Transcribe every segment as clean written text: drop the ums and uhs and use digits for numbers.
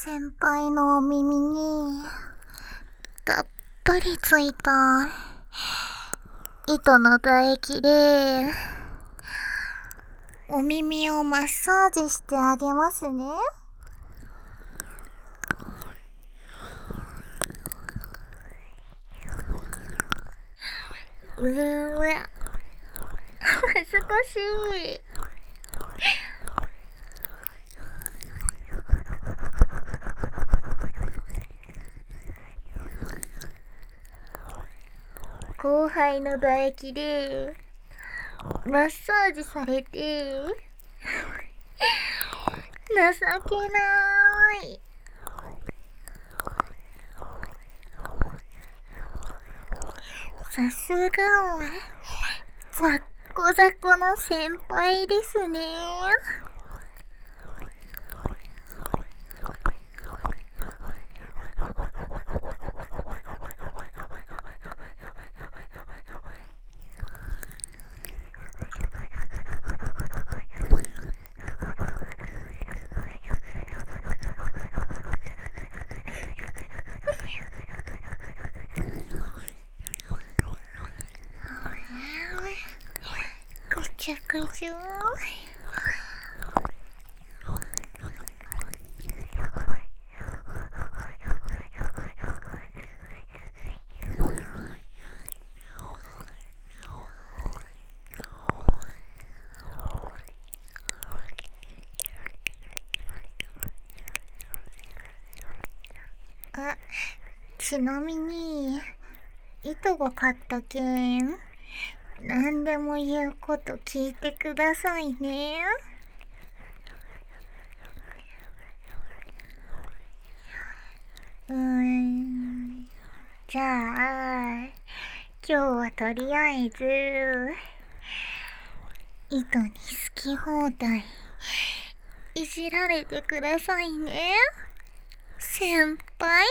先輩のお耳にたっぷりついた糸の唾液でお耳をマッサージしてあげますね。難しい。後輩の唾液でマッサージされて情けない。さすがザッコザコの先輩ですね。ぐちゃぐちゃ。あ、ちなみに糸が買った件何でも言うこと聞いてくださいね。じゃあ今日はとりあえず糸に好き放題いじられてくださいね、先輩。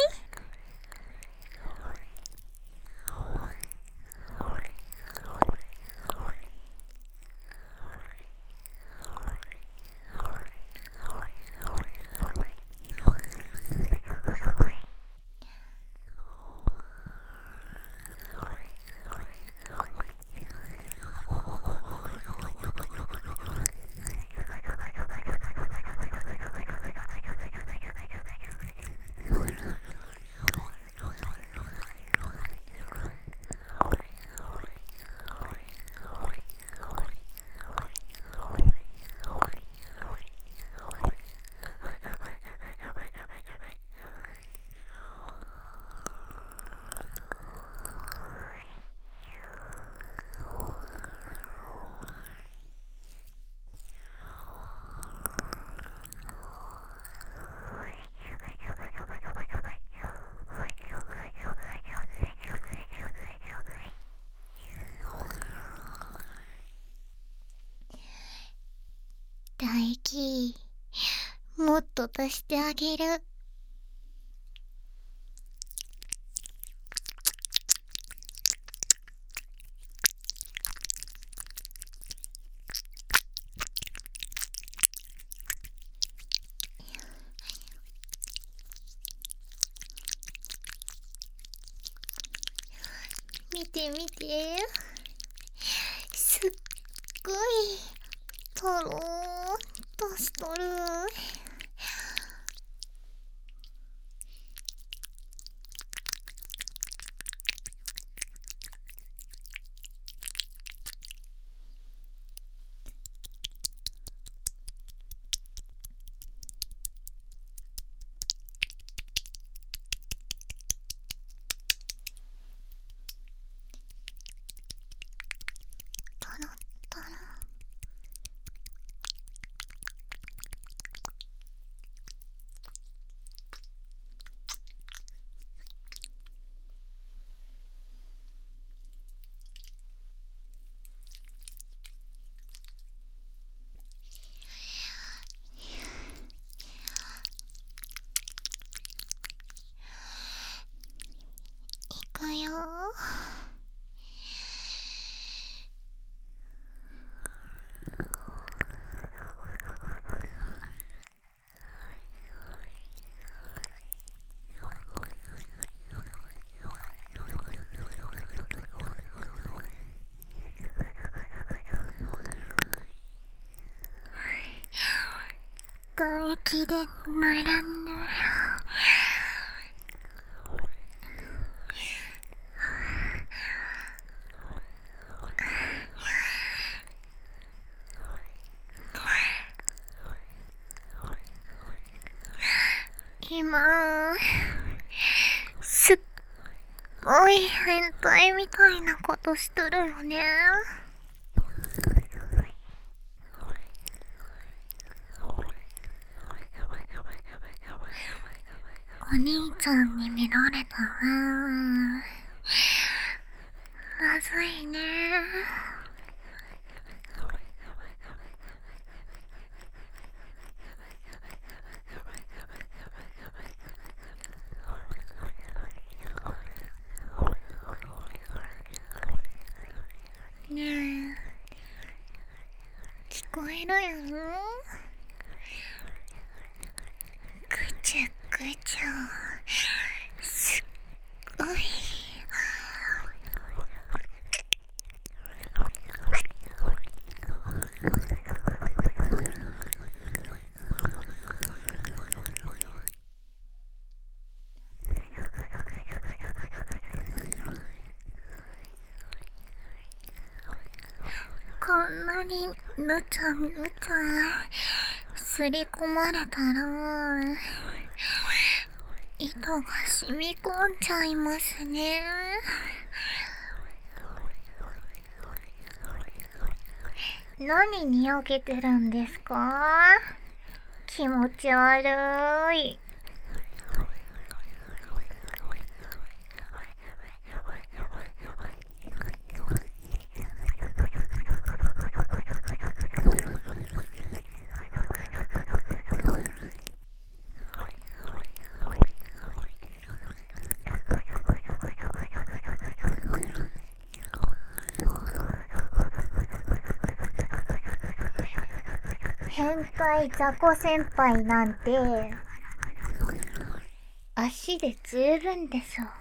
唾液もっと出してあげる。見て見て、すっごいとろーんとしとる。とろとろ。 きでぬるぬる。今すっごい変態みたいなことしとるよね。お兄ちゃんに見られたらまずいね。ねえ、聞こえるやろ？ぐちゃぐちゃ、すっごい。こんなにぬちゃぬちゃすり込まれたら糸が染み込んじゃいますね。何にやけてるんですか？気持ち悪い。変態雑魚先輩なんて足で十分でしょ。